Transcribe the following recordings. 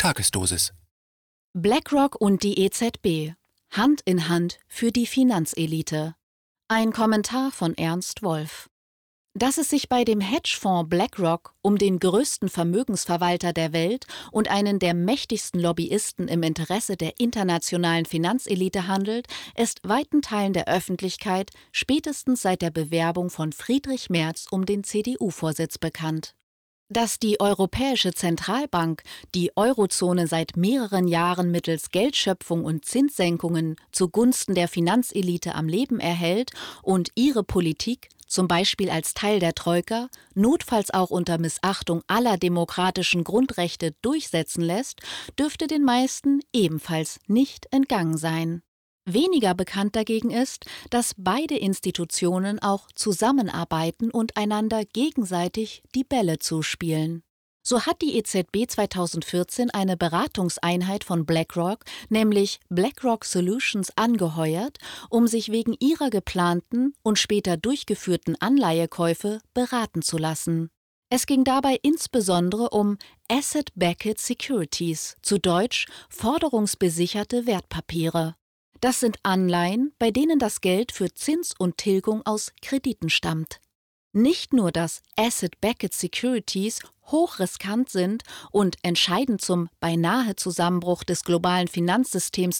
Tagesdosis. BlackRock und die EZB. Hand in Hand für die Finanzelite. Ein Kommentar von Ernst Wolf. Dass es sich bei dem Hedgefonds BlackRock um den größten Vermögensverwalter der Welt und einen der mächtigsten Lobbyisten im Interesse der internationalen Finanzelite handelt, ist weiten Teilen der Öffentlichkeit spätestens seit der Bewerbung von Friedrich Merz um den CDU-Vorsitz bekannt. Dass die Europäische Zentralbank die Eurozone seit mehreren Jahren mittels Geldschöpfung und Zinssenkungen zugunsten der Finanzelite am Leben erhält und ihre Politik, zum Beispiel als Teil der Troika, notfalls auch unter Missachtung aller demokratischen Grundrechte durchsetzen lässt, dürfte den meisten ebenfalls nicht entgangen sein. Weniger bekannt dagegen ist, dass beide Institutionen auch zusammenarbeiten und einander gegenseitig die Bälle zuspielen. So hat die EZB 2014 eine Beratungseinheit von BlackRock, nämlich BlackRock Solutions, angeheuert, um sich wegen ihrer geplanten und später durchgeführten Anleihekäufe beraten zu lassen. Es ging dabei insbesondere um Asset-Backed Securities, zu Deutsch forderungsbesicherte Wertpapiere. Das sind Anleihen, bei denen das Geld für Zins und Tilgung aus Krediten stammt. Nicht nur, dass Asset-Backed Securities hochriskant sind und entscheidend zum beinahe Zusammenbruch des globalen Finanzsystems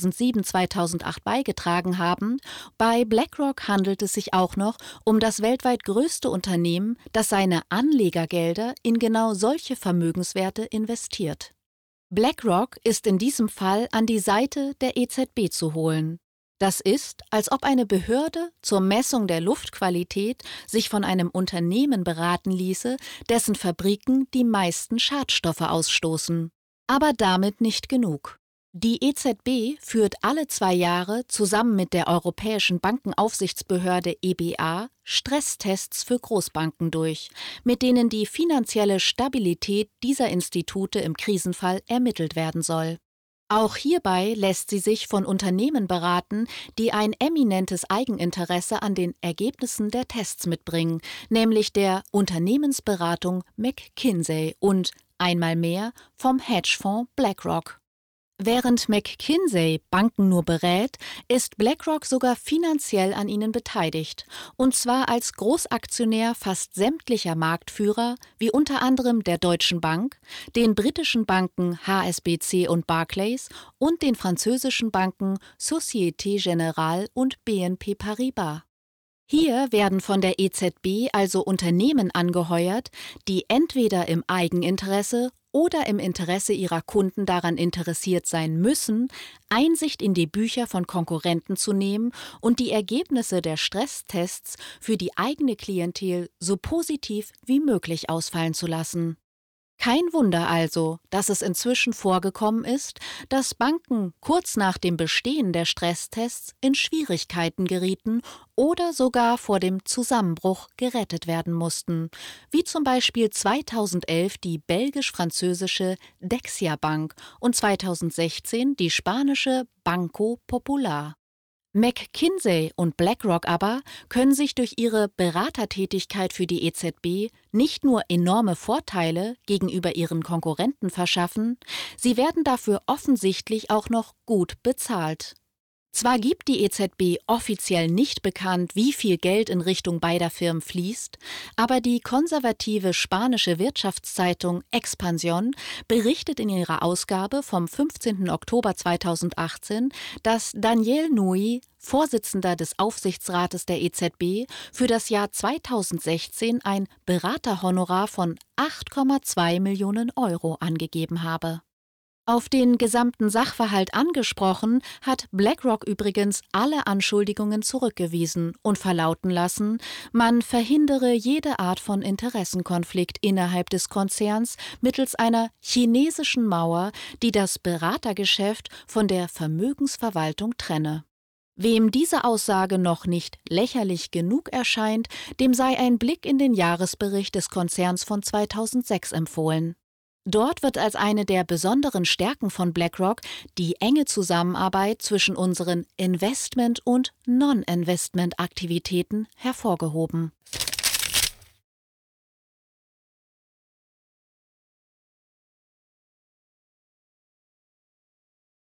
2007-2008 beigetragen haben, bei BlackRock handelt es sich auch noch um das weltweit größte Unternehmen, das seine Anlegergelder in genau solche Vermögenswerte investiert. BlackRock ist in diesem Fall an die Seite der EZB zu holen. Das ist, als ob eine Behörde zur Messung der Luftqualität sich von einem Unternehmen beraten ließe, dessen Fabriken die meisten Schadstoffe ausstoßen. Aber damit nicht genug. Die EZB führt alle 2 Jahre zusammen mit der Europäischen Bankenaufsichtsbehörde EBA Stresstests für Großbanken durch, mit denen die finanzielle Stabilität dieser Institute im Krisenfall ermittelt werden soll. Auch hierbei lässt sie sich von Unternehmen beraten, die ein eminentes Eigeninteresse an den Ergebnissen der Tests mitbringen, nämlich der Unternehmensberatung McKinsey und, einmal mehr, vom Hedgefonds BlackRock. Während McKinsey Banken nur berät, ist BlackRock sogar finanziell an ihnen beteiligt, und zwar als Großaktionär fast sämtlicher Marktführer, wie unter anderem der Deutschen Bank, den britischen Banken HSBC und Barclays und den französischen Banken Société Générale und BNP Paribas. Hier werden von der EZB also Unternehmen angeheuert, die entweder im Eigeninteresse oder im Interesse ihrer Kunden daran interessiert sein müssen, Einsicht in die Bücher von Konkurrenten zu nehmen und die Ergebnisse der Stresstests für die eigene Klientel so positiv wie möglich ausfallen zu lassen. Kein Wunder also, dass es inzwischen vorgekommen ist, dass Banken kurz nach dem Bestehen der Stresstests in Schwierigkeiten gerieten oder sogar vor dem Zusammenbruch gerettet werden mussten, wie zum Beispiel 2011 die belgisch-französische Dexia Bank und 2016 die spanische Banco Popular. McKinsey und BlackRock aber können sich durch ihre Beratertätigkeit für die EZB nicht nur enorme Vorteile gegenüber ihren Konkurrenten verschaffen, sie werden dafür offensichtlich auch noch gut bezahlt. Zwar gibt die EZB offiziell nicht bekannt, wie viel Geld in Richtung beider Firmen fließt, aber die konservative spanische Wirtschaftszeitung Expansión berichtet in ihrer Ausgabe vom 15. Oktober 2018, dass Daniel Nui, Vorsitzender des Aufsichtsrates der EZB, für das Jahr 2016 ein Beraterhonorar von 8,2 Millionen Euro angegeben habe. Auf den gesamten Sachverhalt angesprochen, hat BlackRock übrigens alle Anschuldigungen zurückgewiesen und verlauten lassen, man verhindere jede Art von Interessenkonflikt innerhalb des Konzerns mittels einer chinesischen Mauer, die das Beratergeschäft von der Vermögensverwaltung trenne. Wem diese Aussage noch nicht lächerlich genug erscheint, dem sei ein Blick in den Jahresbericht des Konzerns von 2006 empfohlen. Dort wird als eine der besonderen Stärken von BlackRock die enge Zusammenarbeit zwischen unseren Investment- und Non-Investment-Aktivitäten hervorgehoben.